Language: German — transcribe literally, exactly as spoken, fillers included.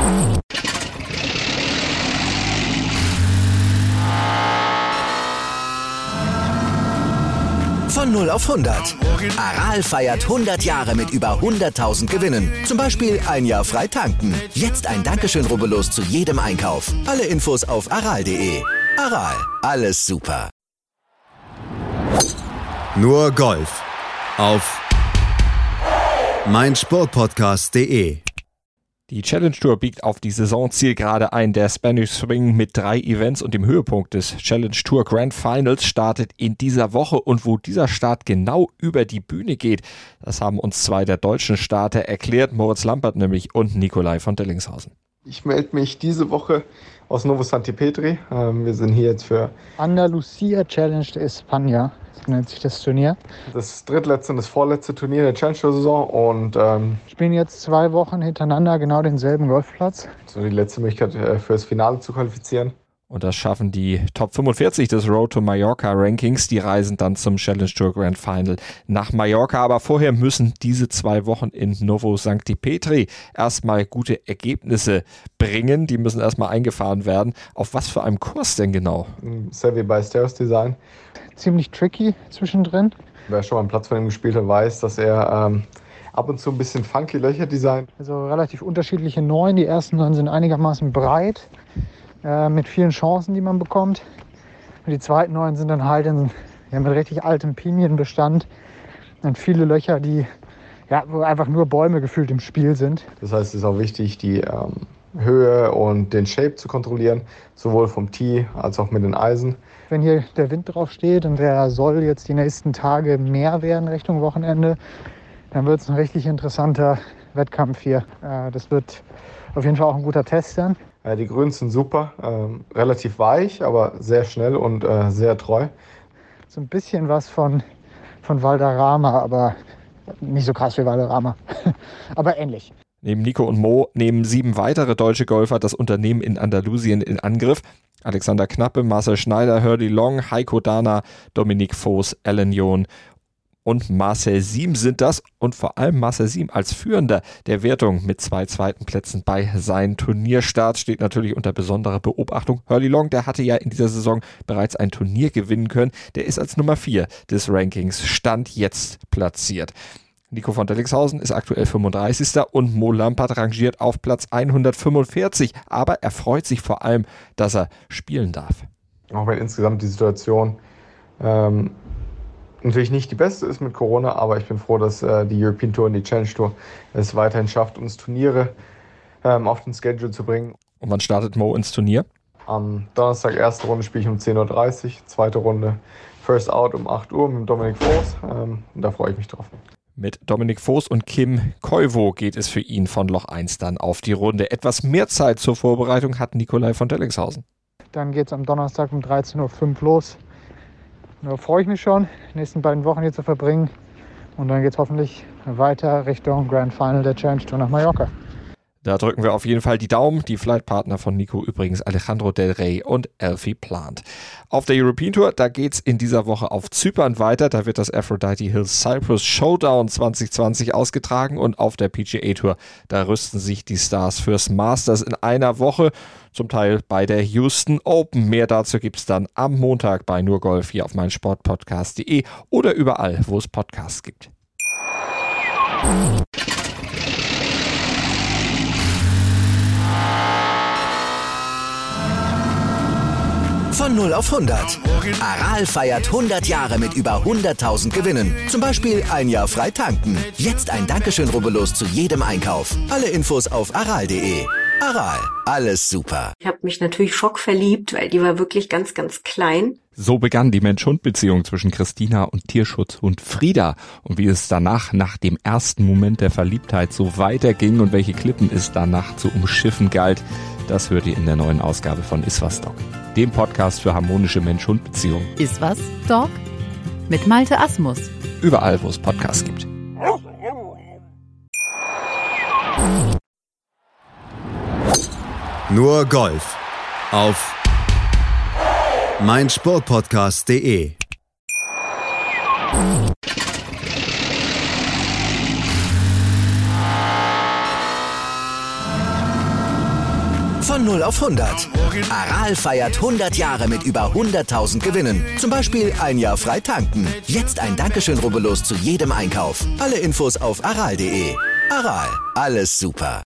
Von null auf hundert. Aral feiert hundert Jahre mit über hunderttausend Gewinnen. Zum Beispiel ein Jahr frei tanken. Jetzt ein Dankeschön, rubbellos zu jedem Einkauf. Alle Infos auf aral punkt de. Aral, alles super. Nur Golf auf meinsportpodcast punkt de. Die Challenge Tour biegt auf die Saisonzielgerade ein. Der Spanish Swing mit drei Events und dem Höhepunkt des Challenge Tour Grand Finals startet in dieser Woche. Und wo dieser Start genau über die Bühne geht, das haben uns zwei der deutschen Starter erklärt. Moritz Lampert nämlich und Nikolai von Dellingshausen. Ich melde mich diese Woche aus Novo Santi Petri. Wir sind hier jetzt für Andalusia Challenge de España, so nennt sich das Turnier. Das drittletzte und das vorletzte Turnier der Challenge Tour Saison und ähm, spielen jetzt zwei Wochen hintereinander genau denselben Golfplatz. So die letzte Möglichkeit für das Finale zu qualifizieren. Und das schaffen die Top fünfundvierzig des Road to Mallorca Rankings. Die reisen dann zum Challenge Tour Grand Final nach Mallorca. Aber vorher müssen diese zwei Wochen in Novo Santi Petri erstmal gute Ergebnisse bringen. Die müssen erstmal eingefahren werden. Auf was für einem Kurs denn genau? Seve Ballesteros Design. Ziemlich tricky zwischendrin. Wer schon mal einen Platz von ihm gespielt hat, weiß, dass er ähm, ab und zu ein bisschen funky Löcher designt. Also relativ unterschiedliche Neun. Die ersten neun sind einigermaßen breit, äh, mit vielen Chancen, die man bekommt. Und die zweiten neun sind dann halt in, ja, mit richtig altem Pinienbestand und viele Löcher, die ja, wo einfach nur Bäume gefühlt im Spiel sind. Das heißt, es ist auch wichtig, die ähm, Höhe und den Shape zu kontrollieren, sowohl vom Tee als auch mit den Eisen. Wenn hier der Wind drauf steht und der soll jetzt die nächsten Tage mehr werden Richtung Wochenende, dann wird es ein richtig interessanter Wettkampf hier. Das wird auf jeden Fall auch ein guter Test dann. Die Grüns sind super, ähm, relativ weich, aber sehr schnell und äh, sehr treu. So ein bisschen was von, von Valderrama, aber nicht so krass wie Valderrama, aber ähnlich. Neben Nico und Mo nehmen sieben weitere deutsche Golfer das Unternehmen in Andalusien in Angriff. Alexander Knappe, Marcel Schneider, Hurley Long, Heiko Dana, Dominik Voß, Alan John und Marcel Siem sind das. Und vor allem Marcel Siem als Führender der Wertung mit zwei zweiten Plätzen bei seinem Turnierstart steht natürlich unter besonderer Beobachtung. Hurley Long, der hatte ja in dieser Saison bereits ein Turnier gewinnen können. Der ist als Nummer vier des Rankings Stand jetzt platziert. Nico von Dellingshausen ist aktuell fünfunddreißigster und Mo Lampert rangiert auf Platz hundertfünfundvierzig. Aber er freut sich vor allem, dass er spielen darf. Auch wenn insgesamt die Situation ähm, natürlich nicht die beste ist mit Corona, aber ich bin froh, dass äh, die European Tour und die Challenge Tour es weiterhin schafft, uns Turniere ähm, auf den Schedule zu bringen. Und wann startet Mo ins Turnier? Am Donnerstag, erste Runde spiele ich um zehn Uhr dreißig, zweite Runde First Out um acht Uhr mit Dominik Voß. Ähm, da freue ich mich drauf. Mit Dominik Voß und Kim Koivu geht es für ihn von Loch eins dann auf die Runde. Etwas mehr Zeit zur Vorbereitung hat Nikolai von Dellingshausen. Dann geht es am Donnerstag um dreizehn Uhr fünf los. Da freue ich mich schon, die nächsten beiden Wochen hier zu verbringen. Und dann geht es hoffentlich weiter Richtung Grand Final der Challenge Tour nach Mallorca. Da drücken wir auf jeden Fall die Daumen. Die Flightpartner von Nico übrigens Alejandro Del Rey und Alfie Plant. Auf der European Tour, da geht's in dieser Woche auf Zypern weiter. Da wird das Aphrodite Hills Cyprus Showdown zwanzig zwanzig ausgetragen. Und auf der P G A Tour, da rüsten sich die Stars fürs Masters in einer Woche. Zum Teil bei der Houston Open. Mehr dazu gibt's dann am Montag bei Nur Golf hier auf meinsportpodcast punkt de oder überall, wo es Podcasts gibt. Von null auf hundert. Aral feiert hundert Jahre mit über hunderttausend Gewinnen. Zum Beispiel ein Jahr frei tanken. Jetzt ein Dankeschön, rubbellos zu jedem Einkauf. Alle Infos auf aral punkt de. Aral, alles super. Ich habe mich natürlich schockverliebt, weil die war wirklich ganz, ganz klein. So begann die Mensch-Hund-Beziehung zwischen Christina und Tierschutzhund Frieda. Und wie es danach, nach dem ersten Moment der Verliebtheit, so weiterging und welche Klippen es danach zu umschiffen galt, das hört ihr in der neuen Ausgabe von Iswas Dog, dem Podcast für harmonische Mensch-Hund-Beziehungen. Iswas Dog mit Malte Asmus. Überall, wo es Podcasts gibt. Nur Golf auf meinsportpodcast punkt de. Von null auf hundert. Aral feiert hundert Jahre mit über hunderttausend Gewinnen. Zum Beispiel ein Jahr frei tanken. Jetzt ein Dankeschön, rubbellos zu jedem Einkauf. Alle Infos auf aral punkt de. Aral, alles super.